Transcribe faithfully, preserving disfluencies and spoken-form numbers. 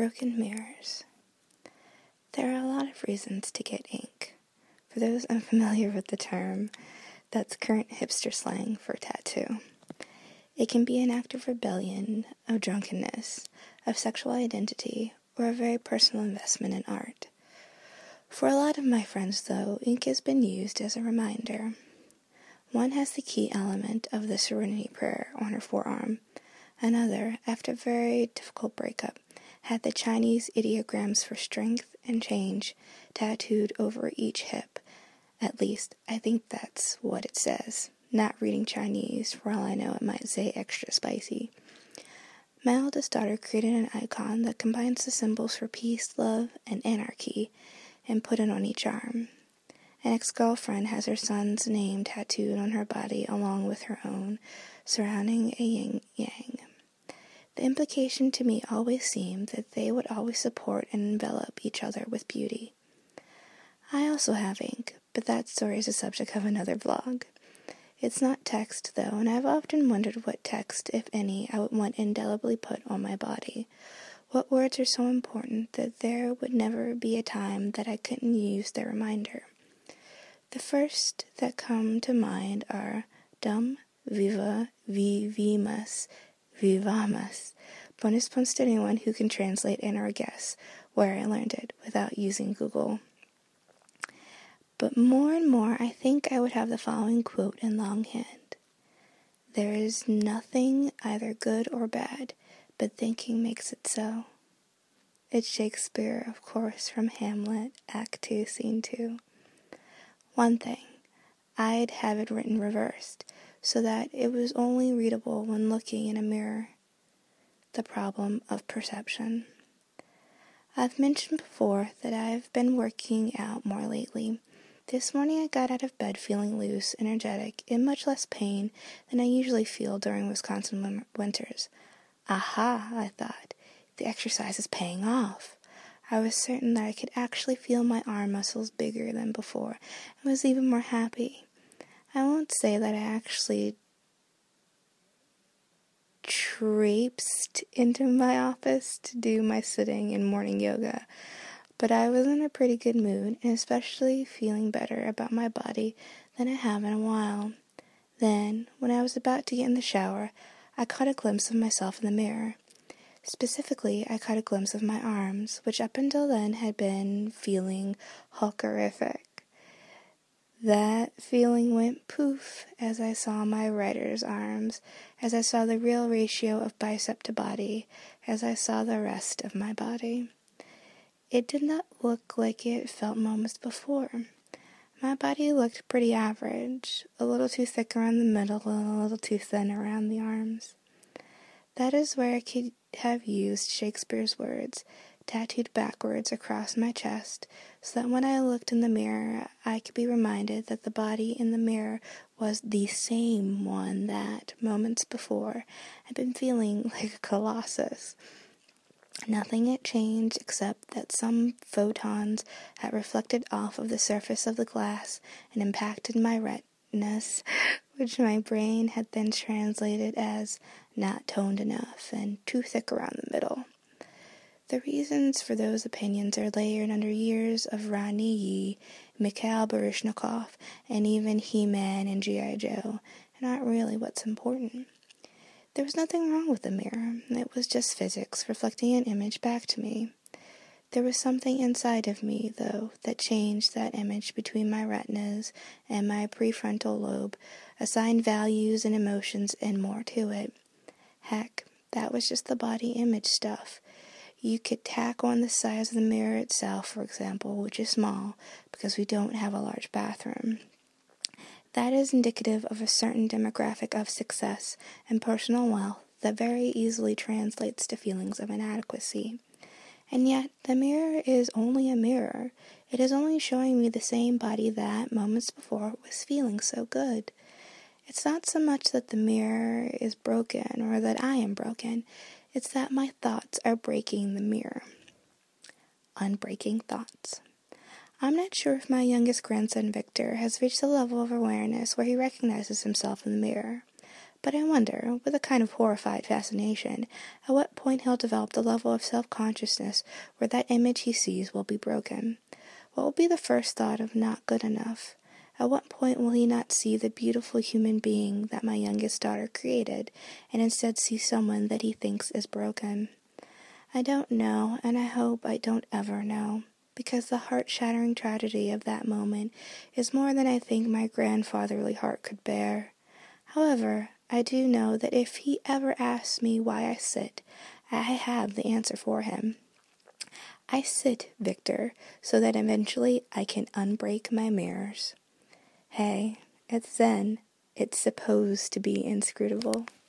Broken mirrors. There are a lot of reasons to get ink. For those unfamiliar with the term, that's current hipster slang for tattoo. It can be an act of rebellion, of drunkenness, of sexual identity, or a very personal investment in art. For a lot of my friends, though, ink has been used as a reminder. One has the key element of the Serenity Prayer on her forearm. Another, after a very difficult breakup, had the Chinese ideograms for strength and change tattooed over each hip. At least, I think that's what it says. Not reading Chinese, for all I know it might say extra spicy. My eldest daughter created an icon that combines the symbols for peace, love, and anarchy, and put it on each arm. An ex-girlfriend has her son's name tattooed on her body along with her own, surrounding a yin-yang. The implication to me always seemed that they would always support and envelop each other with beauty. I also have ink, but that story is the subject of another vlog. It's not text, though, and I've often wondered what text, if any, I would want indelibly put on my body. What words are so important that there would never be a time that I couldn't use their reminder? The first that come to mind are dum, viva, vivimus, vivamus. Bonus points to anyone who can translate and or guess where I learned it without using Google. But more and more I think I would have the following quote in longhand. There is nothing either good or bad, but thinking makes it so. It's Shakespeare, of course, from Hamlet, Act two, Scene two. One thing, I'd have it written reversed, so that it was only readable when looking in a mirror. The problem of perception. I've mentioned before that I've been working out more lately. This morning I got out of bed feeling loose, energetic, in much less pain than I usually feel during Wisconsin winters. Aha, I thought, the exercise is paying off. I was certain that I could actually feel my arm muscles bigger than before, and was even more happy. I won't say that I actually traipsed into my office to do my sitting and morning yoga, but I was in a pretty good mood, and especially feeling better about my body than I have in a while. Then, when I was about to get in the shower, I caught a glimpse of myself in the mirror. Specifically, I caught a glimpse of my arms, which up until then had been feeling Hulkerific. That feeling went poof as I saw my writer's arms, as I saw the real ratio of bicep to body, as I saw the rest of my body. It did not look like it felt moments before. My body looked pretty average, a little too thick around the middle and a little too thin around the arms. That is where I could have used Shakespeare's words, tattooed backwards across my chest, so that when I looked in the mirror, I could be reminded that the body in the mirror was the same one that, moments before, had been feeling like a colossus. Nothing had changed except that some photons had reflected off of the surface of the glass and impacted my retinas, which my brain had then translated as not toned enough and too thick around the middle. The reasons for those opinions are layered under years of Rodney Yee, Mikhail Baryshnikov, and even He-Man and G I Joe, and aren't really what's important. There was nothing wrong with the mirror. It was just physics reflecting an image back to me. There was something inside of me, though, that changed that image between my retinas and my prefrontal lobe, assigned values and emotions and more to it. Heck, that was just the body image stuff. You could tack on the size of the mirror itself, for example, which is small, because we don't have a large bathroom. That is indicative of a certain demographic of success and personal wealth that very easily translates to feelings of inadequacy. And yet, the mirror is only a mirror. It is only showing me the same body that, moments before, was feeling so good. It's not so much that the mirror is broken or that I am broken. It's that my thoughts are breaking the mirror. Unbreaking thoughts. I'm not sure if my youngest grandson, Victor, has reached a level of awareness where he recognizes himself in the mirror, But I wonder, with a kind of horrified fascination, at what point he'll develop the level of self-consciousness where that image he sees will be broken. What will be the first thought of not good enough? At what point will he not see the beautiful human being that my youngest daughter created, and instead see someone that he thinks is broken? I don't know, and I hope I don't ever know, because the heart-shattering tragedy of that moment is more than I think my grandfatherly heart could bear. However, I do know that if he ever asks me why I sit, I have the answer for him. I sit, Victor, so that eventually I can unbreak my mirrors. Hey, it's Zen. It's supposed to be inscrutable.